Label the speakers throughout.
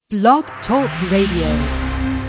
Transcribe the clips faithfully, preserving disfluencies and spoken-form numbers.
Speaker 1: Blog Talk Radio.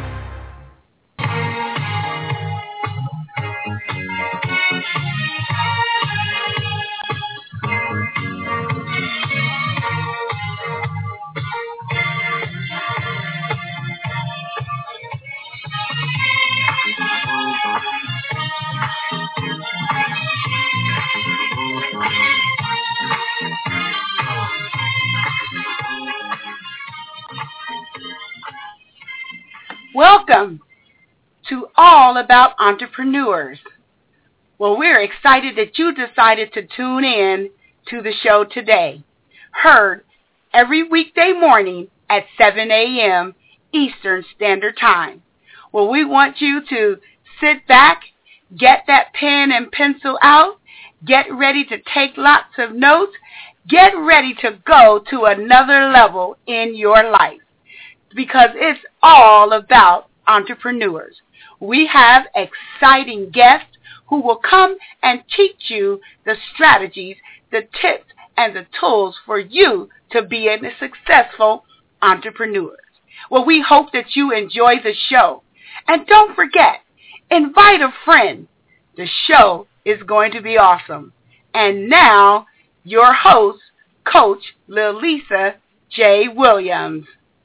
Speaker 2: Welcome to All About Entrepreneurs. Well, we're excited that you decided to tune in to the show today. Heard every weekday morning at seven a.m. Eastern Standard Time. Well, we want you to sit back, get that pen and pencil out, get ready to take lots of notes, get ready to go to another level in your life, because it's all about entrepreneurs. We have exciting guests who will come and teach you the strategies, the tips, and the tools for you to be a successful entrepreneur. Well, we hope that you enjoy the show. And don't forget, invite a friend. The show is going to be awesome. And now, your host, Coach Lilisa J. Williams.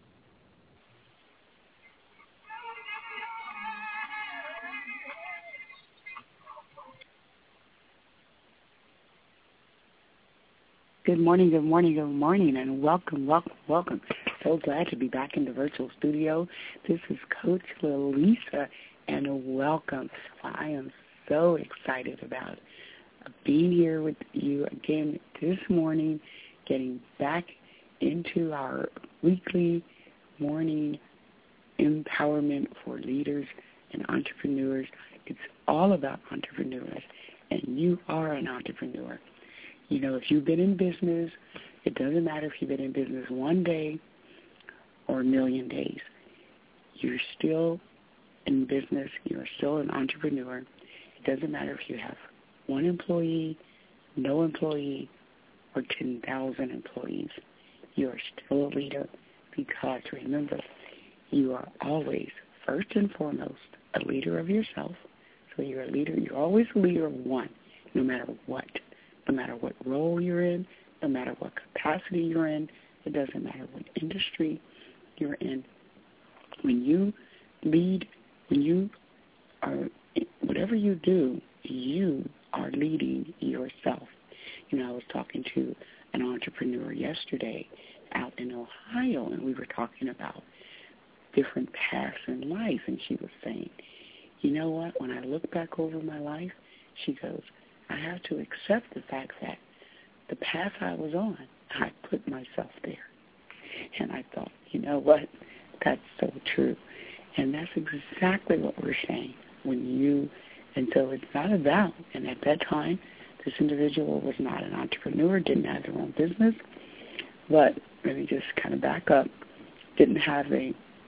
Speaker 3: Good morning, good morning, good morning, and welcome, welcome, welcome. So glad to be back in the virtual studio. This is Coach Lilisa, and welcome. I am so excited about being here with you again this morning, getting back into our weekly morning empowerment for leaders and entrepreneurs. It's all about entrepreneurs, and you are an entrepreneur. You know, if you've been in business, it doesn't matter if you've been in business one day or a million days. You're still in business. You're still an entrepreneur. It doesn't matter if you have one employee, no employee, or ten thousand employees. You are still a leader because, remember, you are always, first and foremost, a leader of yourself. So you're a leader. You're always a leader of one, no matter what. No matter what role you're in, no matter what capacity you're in, it doesn't matter what industry you're in. When you lead, when you are, whatever you do, you are leading yourself. You know, I was talking to an entrepreneur yesterday out in Ohio, and we were talking about different paths in life, and she was saying, you know what, when I look back over my life, she goes, I have to accept the fact that the path I was on, I put myself there. And I thought, you know what? That's so true. And that's exactly what we're saying. When you, and so it's not about, and at that time, this individual was not an entrepreneur, didn't have their own business, but let me just kind of back up, didn't have a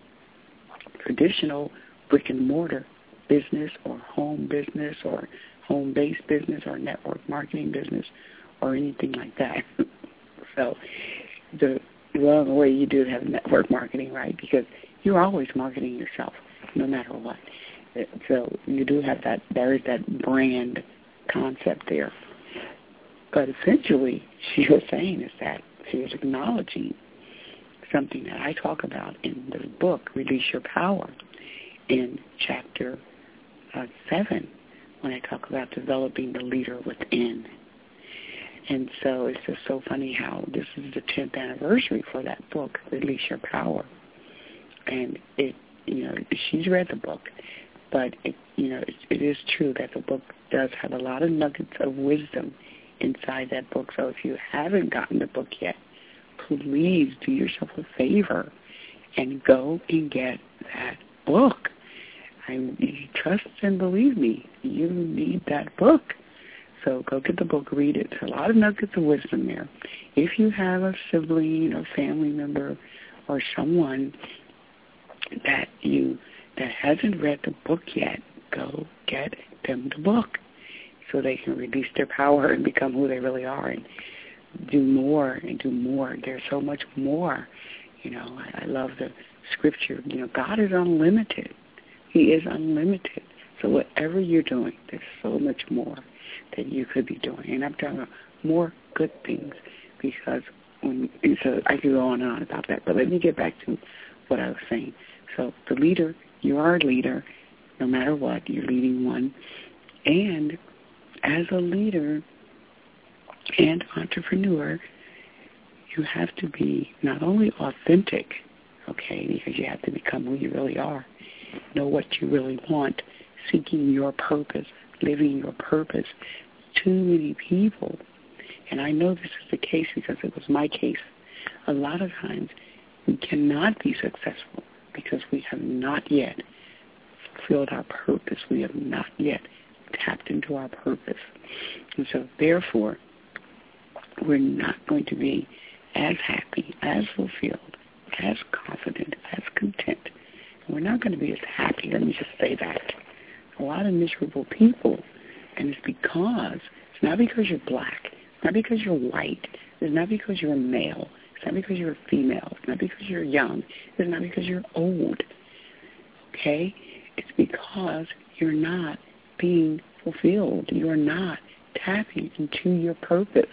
Speaker 3: traditional brick and mortar business or home business or home-based business or network marketing business or anything like that. So the well, the way you do have network marketing, right, because you're always marketing yourself no matter what. So you do have that, there is that brand concept there. But essentially, she was saying is that she was acknowledging something that I talk about in the book, Release Your Power, in chapter uh, seven, when I talk about developing the leader within. And so it's just so funny how this is the tenth anniversary for that book, Release Your Power. And it, you know, she's read the book, but it, you know, it, it is true that the book does have a lot of nuggets of wisdom inside that book. So if you haven't gotten the book yet, please do yourself a favor and go and get that book. I trust and believe me, you need that book. So go get the book, read it. There's a lot of nuggets of wisdom there. If you have a sibling or family member or someone that you that hasn't read the book yet, go get them the book so they can release their power and become who they really are and do more and do more. There's so much more You know, I, I love the scripture. You know, God is unlimited. He is unlimited. So whatever you're doing, there's so much more that you could be doing. And I'm talking about more good things because when, and so I could go on and on about that. But let me get back to what I was saying. So the leader, you are a leader. No matter what, you're leading one. And as a leader and entrepreneur, you have to be not only authentic, okay, because you have to become who you really are, know what you really want, seeking your purpose, living your purpose. Too many people, and I know this is the case because it was my case, a lot of times we cannot be successful because we have not yet fulfilled our purpose. We have not yet tapped into our purpose. And so therefore, we're not going to be as happy, as fulfilled, as confident, as content. And we're not going to be as happy, let me just say that. A lot of miserable people, and it's because, it's not because you're black, it's not because you're white, it's not because you're a male, it's not because you're a female, it's not because you're young, it's not because you're old, okay? It's because you're not being fulfilled. You're not tapping into your purpose.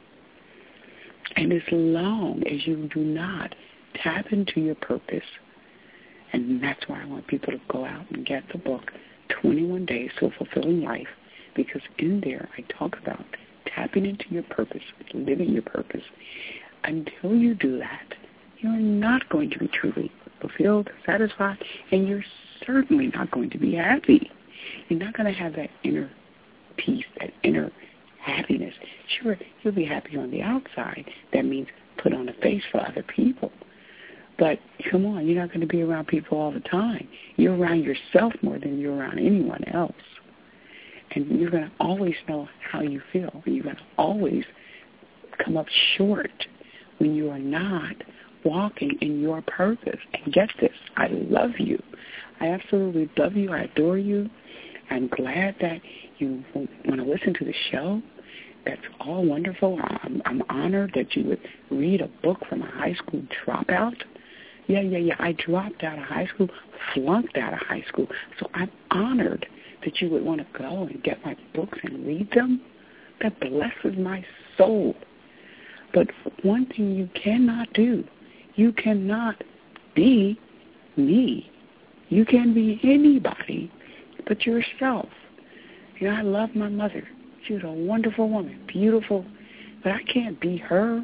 Speaker 3: And as long as you do not tap into your purpose, and that's why I want people to go out and get the book, twenty-one days to a Fulfilling Life, because in there I talk about tapping into your purpose, living your purpose. Until you do that, you're not going to be truly fulfilled, satisfied, and you're certainly not going to be happy. You're not going to have that inner peace, that inner happiness. Sure, you'll be happy on the outside. That means put on a face for other people. But come on, you're not going to be around people all the time. You're around yourself more than you're around anyone else. And you're going to always know how you feel. And you're going to always come up short when you are not walking in your purpose. And get this, I love you. I absolutely love you. I adore you. I'm glad that you want to listen to the show. That's all wonderful. I'm, I'm honored that you would read a book from a high school dropout. Yeah, yeah, yeah. I dropped out of high school, flunked out of high school. So I'm honored that you would want to go and get my books and read them. That blesses my soul. But one thing you cannot do, you cannot be me. You can be anybody but yourself. You know, I love my mother. She was a wonderful woman, beautiful, but I can't be her.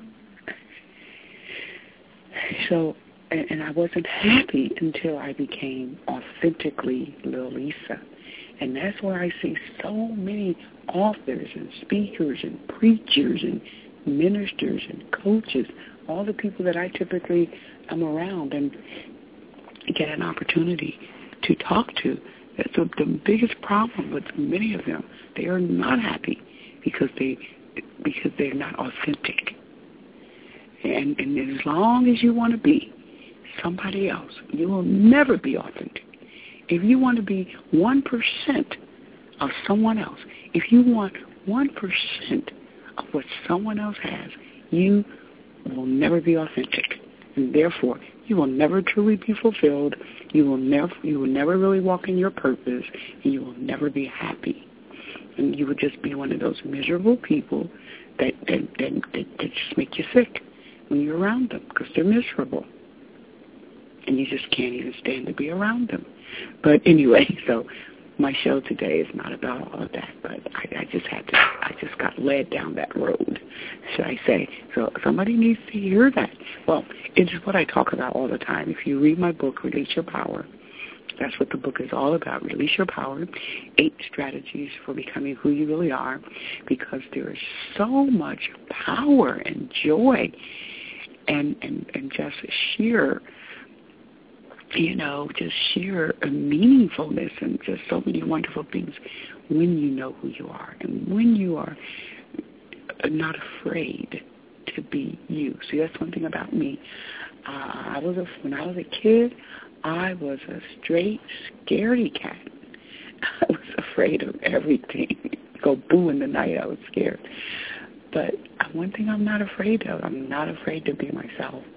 Speaker 3: So, and, and I wasn't happy until I became authentically Lil Lisa. And that's where I see so many authors and speakers and preachers and ministers and coaches, all the people that I typically am around and get an opportunity to talk to. That's the, the biggest problem with many of them. They are not happy because they because they're not authentic. And, and as long as you want to be somebody else, you will never be authentic. If you want to be one percent of someone else, if you want one percent of what someone else has, you will never be authentic. And therefore, you will never truly be fulfilled. You will never, you will never really walk in your purpose, and you will never be happy. And you will just be one of those miserable people that that, that, that, that just make you sick when you're around them because they're miserable. And you just can't even stand to be around them. But anyway, so my show today is not about all of that, but I, I just had to, I just got led down that road, should I say. So somebody needs to hear that. Well, it's what I talk about all the time. If you read my book, Release Your Power, that's what the book is all about. Release Your Power, eight strategies for becoming who you really are, because there is so much power and joy and, and, and just sheer you know, just sheer meaningfulness and just so many wonderful things when you know who you are and when you are not afraid to be you. See, that's one thing about me. Uh, I was a, when I was a kid, I was a straight scaredy cat. I was afraid of everything. Go boo in the night, I was scared. But one thing I'm not afraid of, I'm not afraid to be myself.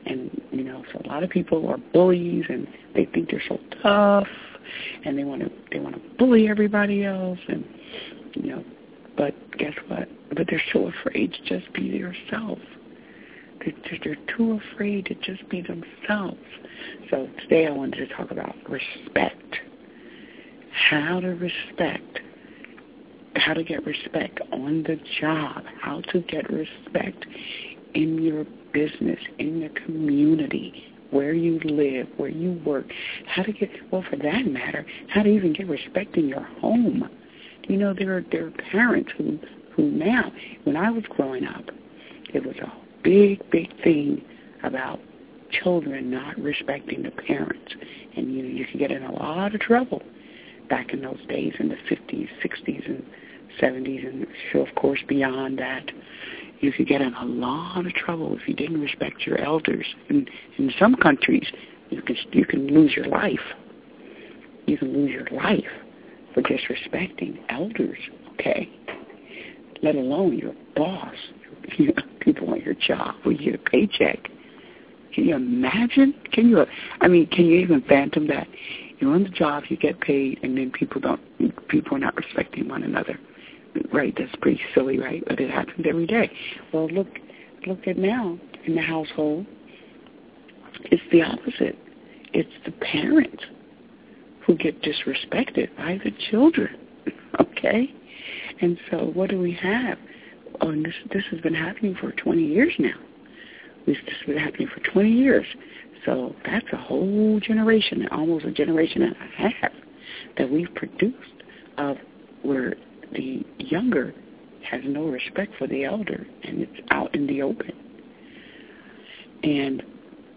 Speaker 3: And, you know, so a lot of people are bullies, and they think they're so tough, and they want to they want to bully everybody else, and, you know, but guess what? But they're so afraid to just be themselves. They're, they're too afraid to just be themselves. So today I wanted to talk about respect. How to respect. How to get respect on the job. How to get respect in your business, in the community, where you live, where you work. How to get, well, for that matter, how to even get respect in your home. You know, there are, there are parents who, who now, when I was growing up, it was a big, big thing about children not respecting the parents. And, you know, you could get in a lot of trouble back in those days in the fifties, sixties, and seventies, and so, of course, beyond that. You could get in a lot of trouble if you didn't respect your elders. In, in some countries, you can, you can lose your life. You can lose your life for disrespecting elders, okay? Let alone your boss, you know, people on your job where you get a paycheck. Can you imagine? Can you, I mean, can you even phantom that? You're on the job, you get paid, and then people don't, people are not respecting one another. Right, that's pretty silly, right? But it happens every day. Well, look, look at now in the household. It's the opposite. It's the parents who get disrespected by the children. Okay, and so what do we have? Oh, and this this has been happening for twenty years now. This has been happening for twenty years. So that's a whole generation, almost a generation and a half, that we've produced of where the younger has no respect for the elder, and it's out in the open. And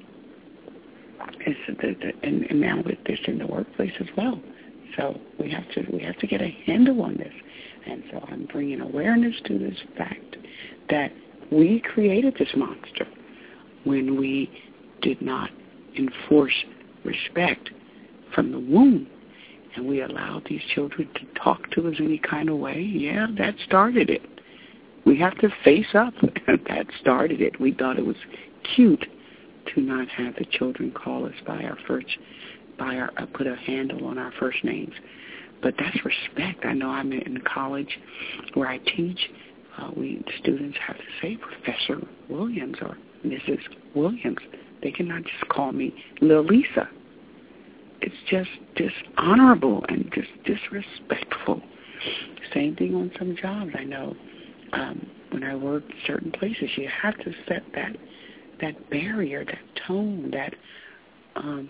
Speaker 3: it's the, the, and, and now with this in the workplace as well. So we have to we have to get a handle on this. And so I'm bringing awareness to this fact that we created this monster when we did not enforce respect from the womb. And we allowed these children to talk to us any kind of way. Yeah, that started it. We have to face up. That started it. We thought it was cute to not have the children call us by our first, by our, uh, put a handle on our first names. But that's respect. I know I'm in college where I teach. Uh, we students have to say Professor Williams or Missus Williams. They cannot just call me Lil Lisa. It's just dishonorable and just disrespectful. Same thing on some jobs. I know um, when I work certain places, you have to set that that barrier, that tone, that um,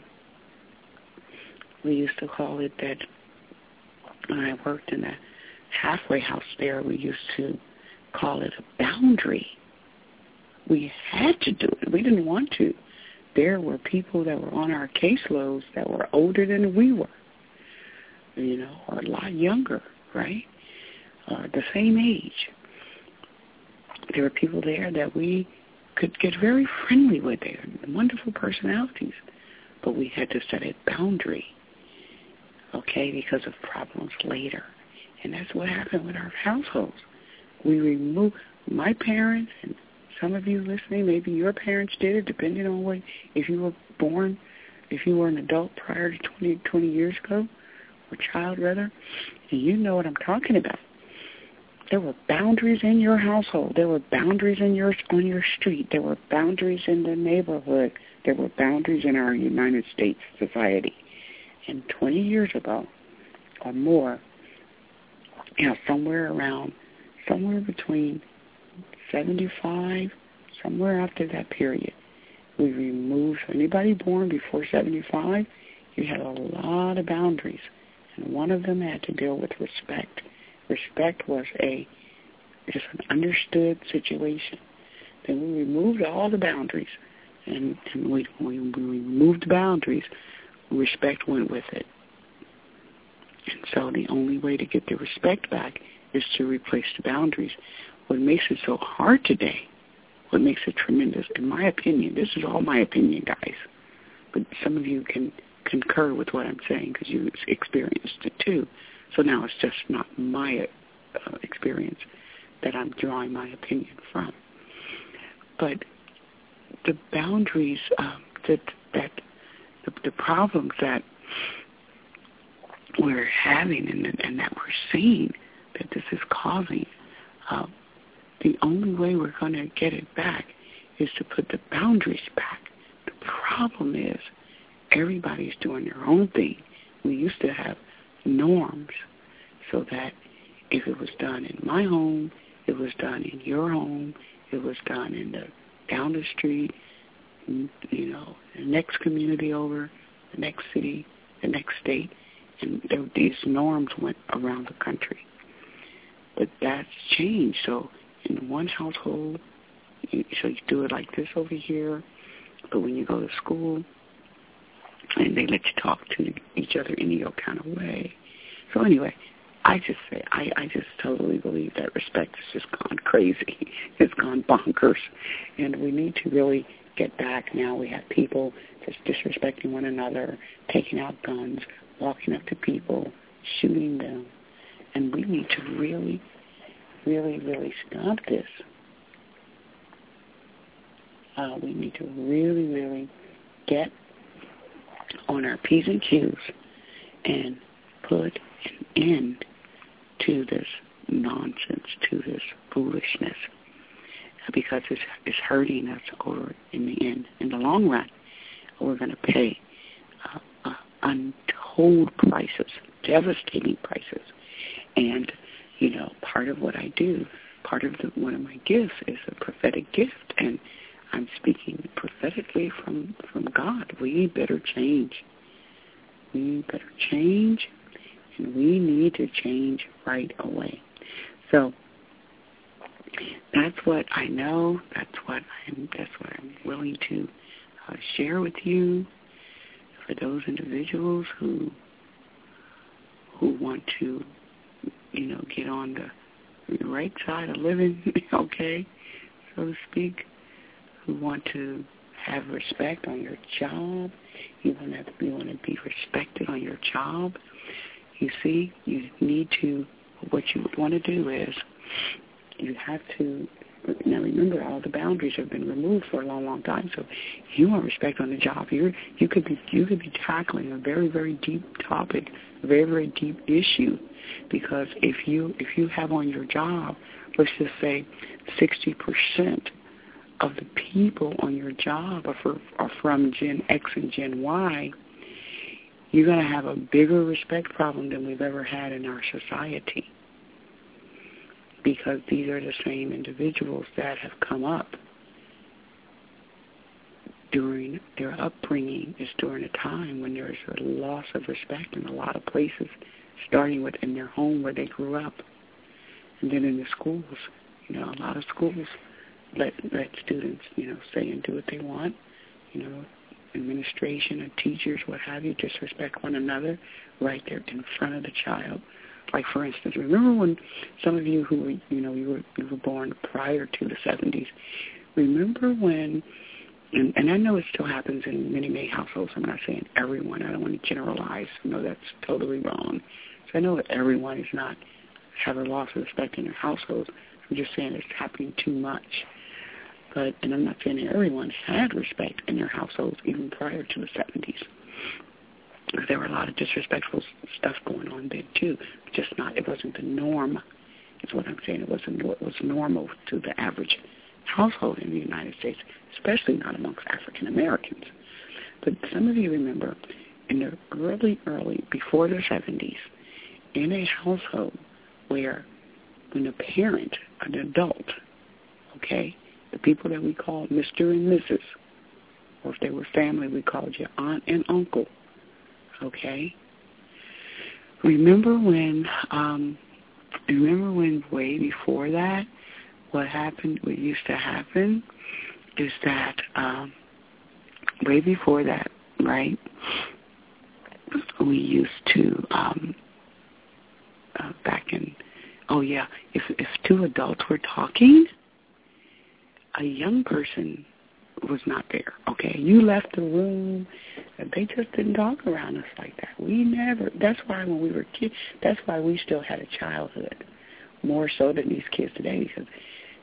Speaker 3: we used to call it that. When I worked in a halfway house there, we used to call it a boundary. We had to do it. We didn't want to. There were people that were on our caseloads that were older than we were, you know, or a lot younger, right? Or the same age. There were people there that we could get very friendly with. They had wonderful personalities, but we had to set a boundary, okay, because of problems later. And that's what happened with our households. We removed my parents and some of you listening, maybe your parents did it, depending on what, if you were born, if you were an adult prior to twenty, twenty years ago, or child rather, and you know what I'm talking about. There were boundaries in your household. There were boundaries in your on your street. There were boundaries in the neighborhood. There were boundaries in our United States society. And twenty years ago or more, you know, somewhere around, somewhere between seventy-five, somewhere after that period, we removed anybody born before seventy-five. You had a lot of boundaries, and one of them had to deal with respect. Respect was a just an understood situation. Then we removed all the boundaries, and, and we, we, we removed the boundaries. Respect went with it. And so the only way to get the respect back is to replace the boundaries. What makes it so hard today, what makes it tremendous, in my opinion, this is all my opinion, guys, but some of you can concur with what I'm saying because you experienced it too. So now it's just not my uh, experience that I'm drawing my opinion from. But the boundaries um, that that the, the problems that we're having and, and that we're seeing that this is causing, uh, the only way we're going to get it back is to put the boundaries back. The problem is everybody's doing their own thing. We used to have norms so that if it was done in my home, it was done in your home, it was done in the down the street, you know, the next community over, the next city, the next state, and there, these norms went around the country. But that's changed. So in one household, you, so you do it like this over here, but when you go to school, and they let you talk to each other in your kind of way. So anyway, I just say, I, I just totally believe that respect has just gone crazy. It's gone bonkers. And we need to really get back now. We have people just disrespecting one another, taking out guns, walking up to people, shooting them. And we need to really, really, really stop this. Uh, we need to really, really get on our P's and Q's and put an end to this nonsense, to this foolishness, because it's, it's hurting us over in the end. In the long run, we're going to pay uh, uh, untold prices, devastating prices. And, you know, part of what I do, part of the, one of my gifts is a prophetic gift, and I'm speaking prophetically from, from God. We better change. We better change, and we need to change right away. So that's what I know. That's what I'm. That's what I'm willing to uh, share with you. For those individuals who who want to, you know, get on the right side of living, okay, so to speak. Who want to have respect on your job. You want to, you want to be respected on your job. You see, you need to, what you would want to do is, you have to, now remember, all the boundaries have been removed for a long, long time, so you want respect on the job. You're, you could be, you could be tackling a very, very deep topic, a very, very deep issue, because if you, if you have on your job, let's just say sixty percent of the people on your job are, for, are from Gen X and Gen Y, you're going to have a bigger respect problem than we've ever had in our society, because these are the same individuals that have come up during their upbringing. Is during a time when there's a loss of respect in a lot of places, starting with in their home where they grew up, and then in the schools. You know, a lot of schools Let let students, you know, say and do what they want. You know, administration and teachers, what have you, disrespect one another right there in front of the child. Like, for instance, remember when some of you who were, you know, you were you were born prior to the seventies. Remember when, and, and I know it still happens in many, many households. I'm not saying everyone. I don't want to generalize. I know that's totally wrong. So I know that everyone is not have a loss of respect in their households. I'm just saying it's happening too much. But, and I'm not saying that everyone had respect in their households even prior to the seventies. There were a lot of disrespectful stuff going on then too. Just not, it wasn't the norm, is what I'm saying. It wasn't what was normal to the average household in the United States, especially not amongst African Americans. But some of you remember in the early, early, before the seventies, in a household where when a parent, an adult, okay, the people that we call Mister and Missus, or if they were family, we called you aunt and uncle, okay? Remember when, um, remember when way before that, what happened, what used to happen is that um, way before that, right, we used to, um, uh, back in, oh yeah, if if two adults were talking, a young person was not there, okay? You left the room, and they just didn't talk around us like that. We never, that's why when we were kids, that's why we still had a childhood, more so than these kids today, because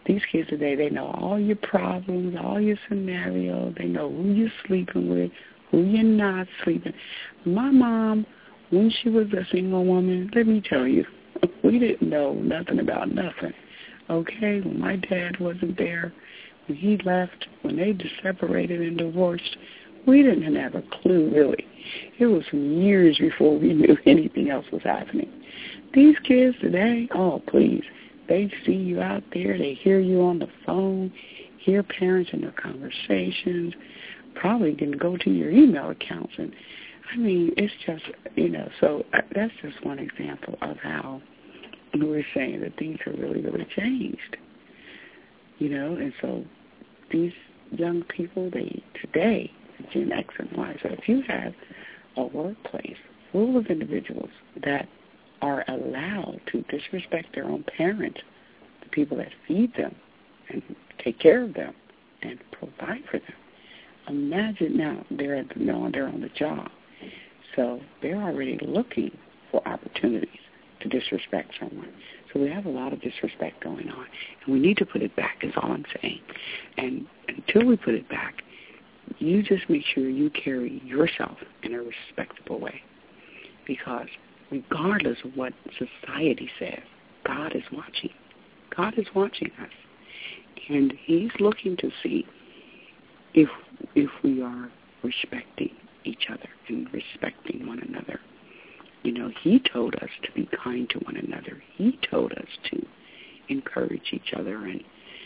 Speaker 3: These kids today, they know all your problems, all your scenarios. They know who you're sleeping with, who you're not sleeping. My mom, when she was a single woman, let me tell you, we didn't know nothing about nothing. Okay? When my dad wasn't there, when he left, when they separated and divorced, we didn't have a clue, really. It was some years before we knew anything else was happening. These kids today, oh, please, they see you out there, they hear you on the phone, hear parents in their conversations, probably can go to your email accounts. And, I mean, it's just, you know, so that's just one example of how we're saying that things have really, really changed. You know, and so these young people, they today, Gen X and Y, so if you have a workplace full of individuals that are allowed to disrespect their own parents, the people that feed them and take care of them and provide for them, imagine now they're, at the, no, they're on the job. So they're already looking for opportunities to disrespect someone. So we have a lot of disrespect going on, and we need to put it back is all I'm saying. And until we put it back, you just make sure you carry yourself in a respectable way, because regardless of what society says, God is watching. God is watching us, and he's looking to see if if we are respecting each other and respecting one another. You know, he told us to be kind to one another. He told us to encourage each other and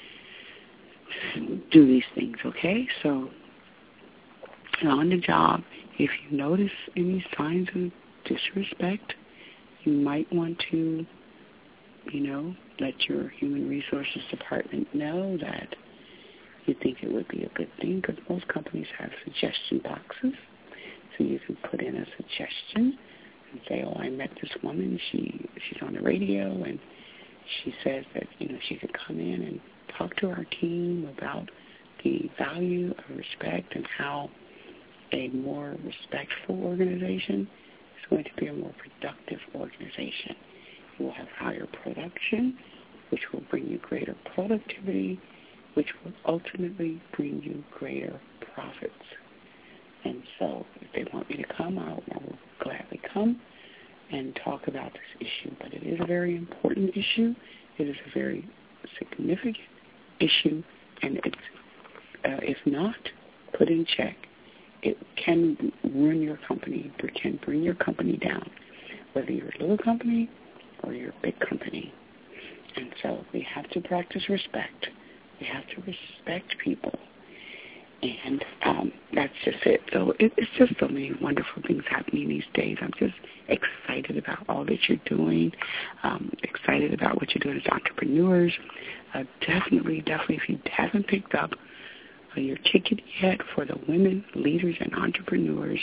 Speaker 3: do these things, okay? So on the job, if you notice any signs of disrespect, you might want to, you know, let your human resources department know that you think it would be a good thing, because most companies have suggestion boxes. So you can put in a suggestion and say, oh, I met this woman. She she's on the radio, and she says that, you know, she could come in and talk to our team about the value of respect and how a more respectful organization is going to be a more productive organization. You will have higher production, which will bring you greater productivity, which will ultimately bring you greater profits. And so if they want me to come, I will gladly come and talk about this issue. But it is a very important issue. It is a very significant issue, and it's, uh, if not put in check, it can ruin your company. It can bring your company down, whether you're a little company or you're a big company. And so we have to practice respect. We have to respect people. And um, that's just it. So it, it's just so many wonderful things happening these days. I'm just excited about all that you're doing, um, excited about what you're doing as entrepreneurs. Uh, definitely, definitely, if you haven't picked up uh, your ticket yet for the Women Leaders and Entrepreneurs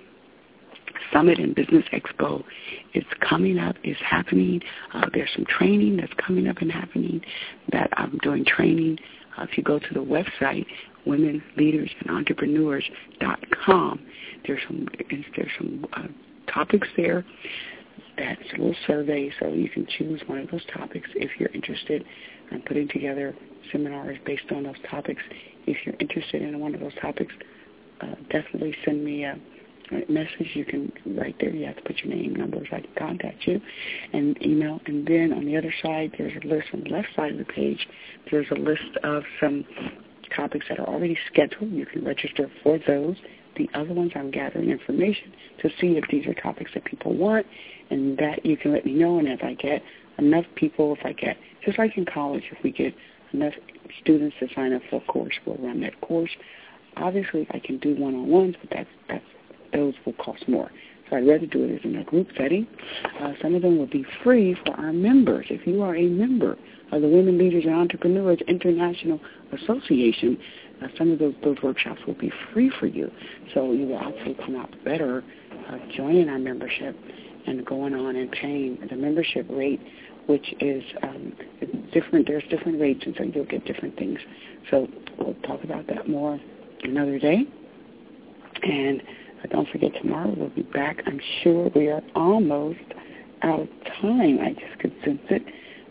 Speaker 3: Summit and Business Expo, it's coming up, it's happening. Uh, there's some training that's coming up and happening that I'm doing training. Uh, if you go to the website, women leaders and entrepreneurs dot com, there's some, there's some uh, topics there. That's a little survey, so you can choose one of those topics if you're interested. I'm putting together seminars based on those topics. If you're interested in one of those topics, uh, definitely send me a message. You can right there. You have to put your name, number, so I can contact you, and email. And then on the other side, there's a list on the left side of the page. There's a list of some topics that are already scheduled. You can register for those. The other ones, I'm gathering information to see if these are topics that people want, and that you can let me know. And if I get enough people, if I get, just like in college, if we get enough students to sign up for a course, we'll run that course. Obviously, I can do one-on-ones, but that's, that's, those will cost more. So I'd rather do it as in a group setting. Uh, some of them will be free for our members. If you are a member of the Women Leaders and Entrepreneurs International Association, uh, some of those, those workshops will be free for you. So you will actually come out better uh, joining our membership and going on and paying the membership rate, which is um, different. There's different rates, and so you'll get different things. So we'll talk about that more another day. And uh, don't forget, tomorrow we'll be back. I'm sure we are almost out of time. I just could sense it.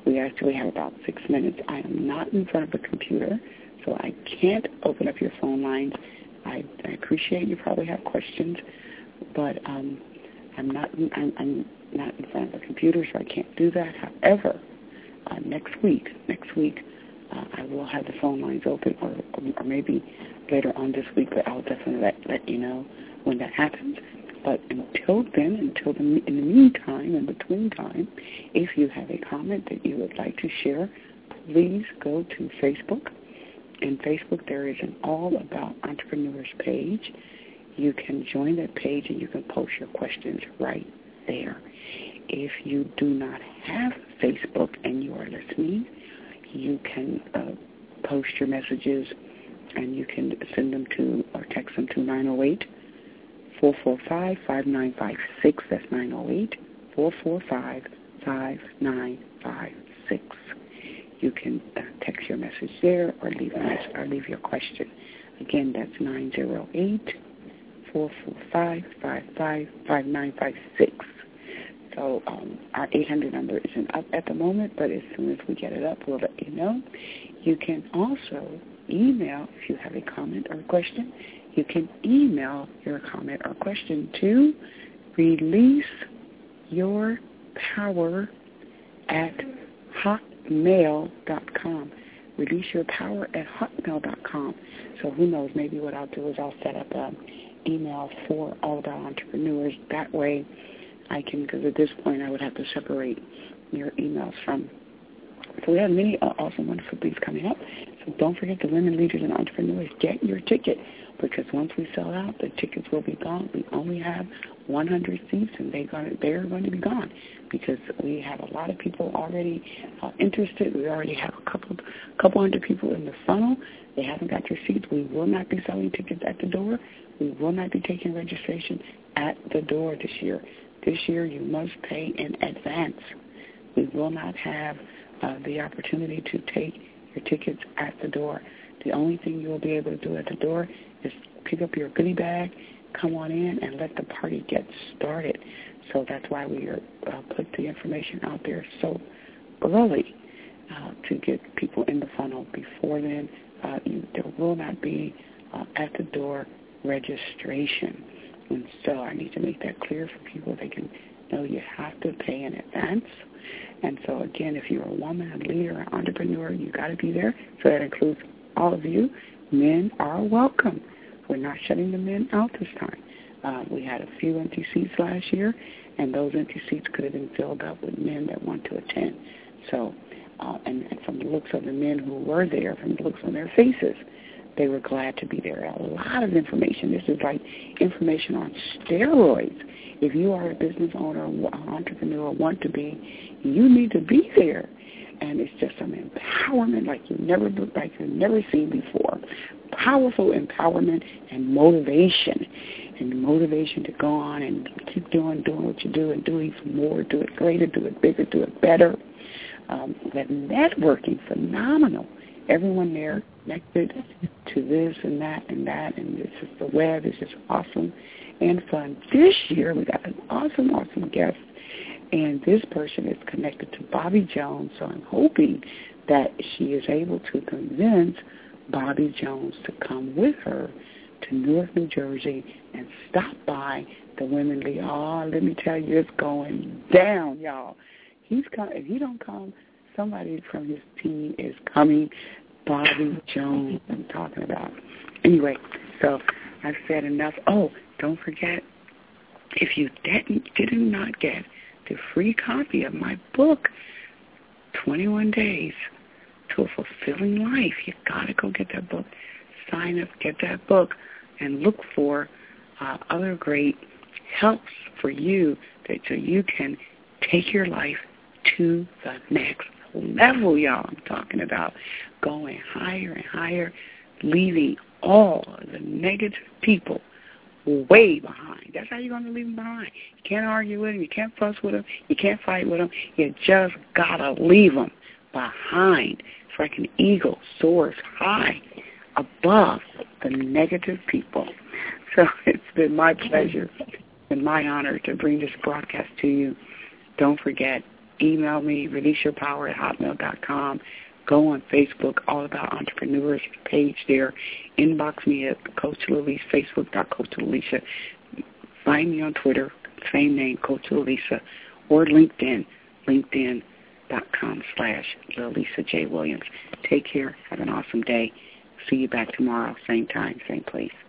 Speaker 3: We actually have about six minutes. I am not in front of a computer, so I can't open up your phone lines. I, I appreciate you probably have questions, but um, I'm not I'm, I'm not in front of a computer, so I can't do that. However, uh, next week, next week, uh, I will have the phone lines open, or, or maybe later on this week, but I'll definitely let, let you know when that happens. But until then, until the, in the meantime, in between time, if you have a comment that you would like to share, please go to Facebook. In Facebook, there is an All About Entrepreneurs page. You can join that page and you can post your questions right there. If you do not have Facebook and you are listening, you can uh, post your messages and you can send them to or text them to nine oh eight, four four five, five nine five six. That's nine oh eight, four four five, five nine five six. You can uh, text your message there or leave a message, or leave your question. Again, that's nine oh eight, four four five, five five five nine five six. So um, our eight hundred number isn't up at the moment, but as soon as we get it up, we'll let you know. You can also email, if you have a comment or a question, you can email your comment or question to release your power at hotmail dot com. Release your power at hotmail dot com. So who knows, maybe what I'll do is I'll set up an email for All About Entrepreneurs. That way I can, because at this point I would have to separate your emails from. So we have many awesome, wonderful things coming up. So don't forget, the Women Leaders and Entrepreneurs, get your ticket, because once we sell out, the tickets will be gone. We only have one hundred seats, and they got, they're going to be gone because we have a lot of people already uh, interested. We already have a couple couple hundred people in the funnel. They haven't got their seats. We will not be selling tickets at the door. We will not be taking registration at the door this year. This year, you must pay in advance. We will not have uh, the opportunity to take your tickets at the door. The only thing you will be able to do at the door is pick up your goodie bag, come on in, and let the party get started. So that's why we are, uh, put the information out there so early uh, to get people in the funnel. Before then, uh, you, there will not be uh, at the door registration. And so I need to make that clear for people. They can know you have to pay in advance. And so, again, if you're a woman, a leader, an entrepreneur, you got to be there. So that includes all of you. Men are welcome. We're not shutting the men out this time. Uh, we had a few empty seats last year, and those empty seats could have been filled up with men that want to attend. So, uh, and, and from the looks of the men who were there, from the looks on their faces, they were glad to be there. A lot of information. This is like information on steroids. If you are a business owner, an entrepreneur, want to be, you need to be there. And it's just some empowerment like you've never like you've never seen before. Powerful empowerment and motivation, and motivation to go on and keep doing doing what you do and do even more, do it greater, do it bigger, do it better. Um, that networking, phenomenal. Everyone there connected to this and that and that, and this is the web. It's just awesome and fun. This year we got an awesome, awesome guest, and this person is connected to Bobby Jones, so I'm hoping that she is able to convince Bobby Jones to come with her to Newark, New Jersey, and stop by the Women League. Oh, let me tell you, it's going down, y'all. He's come. If he don't come, somebody from his team is coming. Bobby Jones, I'm talking about. Anyway, so I've said enough. Oh, don't forget, if you didn't, did not get the free copy of my book, twenty-one days to a Fulfilling Life, you got to go get that book. Sign up, get that book, and look for uh, other great helps for you that so you can take your life to the next level, y'all. I'm talking about going higher and higher, leaving all the negative people way behind. That's how you're going to leave them behind. You can't argue with them. You can't fuss with them. You can't fight with them. You just got to leave them behind. It's like an eagle soars high above the negative people. So it's been my pleasure and my honor to bring this broadcast to you. Don't forget, email me, release your power at hotmail dot com. Go on Facebook, All About Entrepreneurs page there. Inbox me at Coach Lalisa, Facebook dot Coach Lalisa. Find me on Twitter, same name, Coach Lalisa, or LinkedIn, LinkedIn dot com slash Lalisa J. Williams. Take care. Have an awesome day. See you back tomorrow, same time, same place.